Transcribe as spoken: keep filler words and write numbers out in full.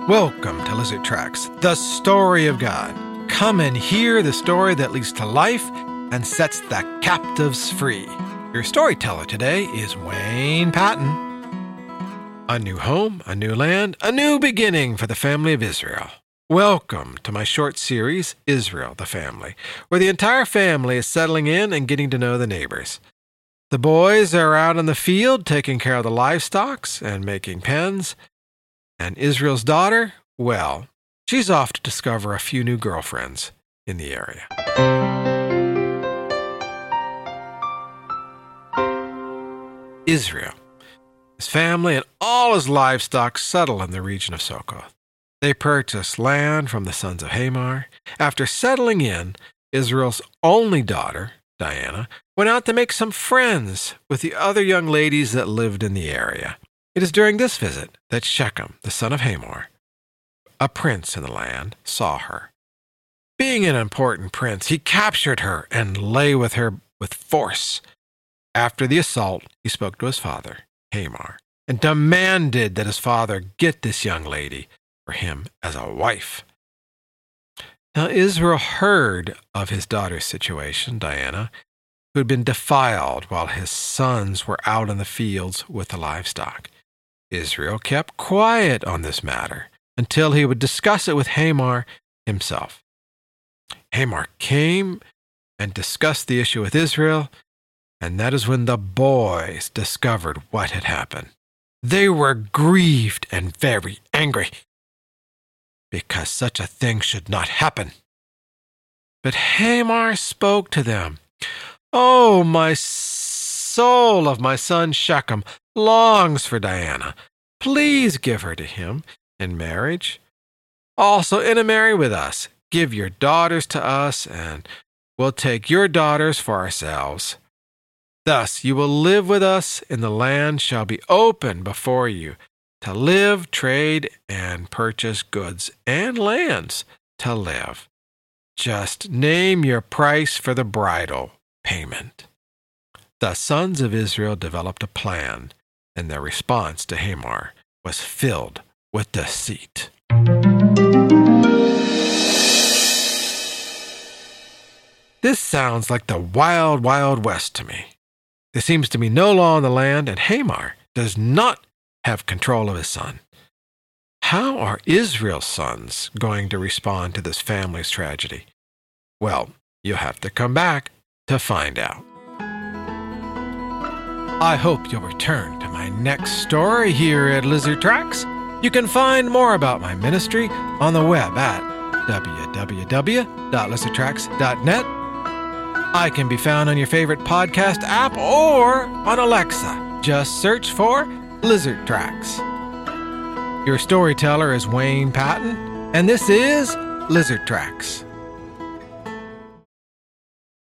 Welcome to Lizard Tracks, the story of God. Come and hear the story that leads to life and sets the captives free. Your storyteller today is Wayne Patton. A new home, a new land, a new beginning for the family of Israel. Welcome to my short series, Israel, the Family, where the entire family is settling in and getting to know the neighbors. The boys are out in the field taking care of the livestock and making pens. And Israel's daughter, well, she's off to discover a few new girlfriends in the area. Israel, his family, and all his livestock settle in the region of Succoth. They purchase land from the sons of Hamor. After settling in, Israel's only daughter, Diana, went out to make some friends with the other young ladies that lived in the area. It is during this visit that Shechem, the son of Hamor, a prince in the land, saw her. Being an important prince, he captured her and lay with her with force. After the assault, he spoke to his father, Hamor, and demanded that his father get this young lady for him as a wife. Now Israel heard of his daughter's situation, Diana, who had been defiled while his sons were out in the fields with the livestock. Israel kept quiet on this matter until he would discuss it with Hamor himself. Hamor came and discussed the issue with Israel, and that is when the boys discovered what had happened. They were grieved and very angry because such a thing should not happen. But Hamor spoke to them. "Oh, my soul of my son Shechem longs for Diana. Please give her to him in marriage. Also intermarry with us. Give your daughters to us, and we'll take your daughters for ourselves. Thus you will live with us, and the land shall be open before you to live, trade, and purchase goods and lands to live. Just name your price for the bridal payment." The sons of Israel developed a plan, and their response to Hamor was filled with deceit. This sounds like the wild, wild west to me. There seems to be no law in the land, and Hamor does not have control of his son. How are Israel's sons going to respond to this family's tragedy? Well, you'll have to come back to find out. I hope you'll return to my next story here at Lizard Tracks. You can find more about my ministry on the web at w w w dot lizard tracks dot net. I can be found on your favorite podcast app or on Alexa. Just search for Lizard Tracks. Your storyteller is Wayne Patton, and this is Lizard Tracks.